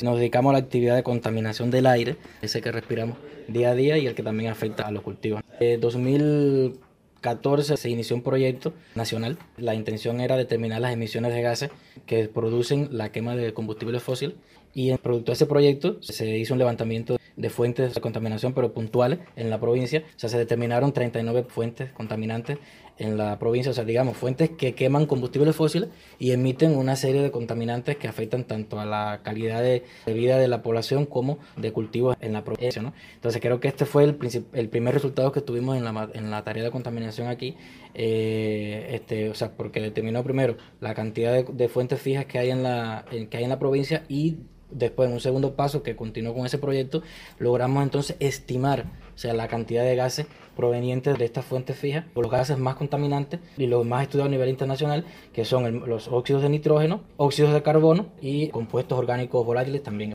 Nos dedicamos a la actividad de contaminación del aire, ese que respiramos día a día y el que también afecta a los cultivos. En 2014 se inició un proyecto nacional. La intención era determinar las emisiones de gases que producen la quema de combustibles fósiles, y en producto de ese proyecto se hizo un levantamiento de fuentes de contaminación, pero puntuales en la provincia. O sea, se determinaron 39 fuentes contaminantes en la provincia, o sea, digamos, fuentes que queman combustibles fósiles y emiten una serie de contaminantes que afectan tanto a la calidad de vida de la población como de cultivos en la provincia, ¿no? Entonces creo que este fue el primer resultado que tuvimos en la tarea de contaminación aquí, o sea, porque determinó primero la cantidad de fuentes fijas que hay que hay en la provincia, y después, en un segundo paso que continuó con ese proyecto, logramos entonces estimar, o sea, la cantidad de gases provenientes de estas fuentes fijas, los gases más contaminantes y los más estudiados a nivel internacional, que son los óxidos de nitrógeno, óxidos de carbono y compuestos orgánicos volátiles también.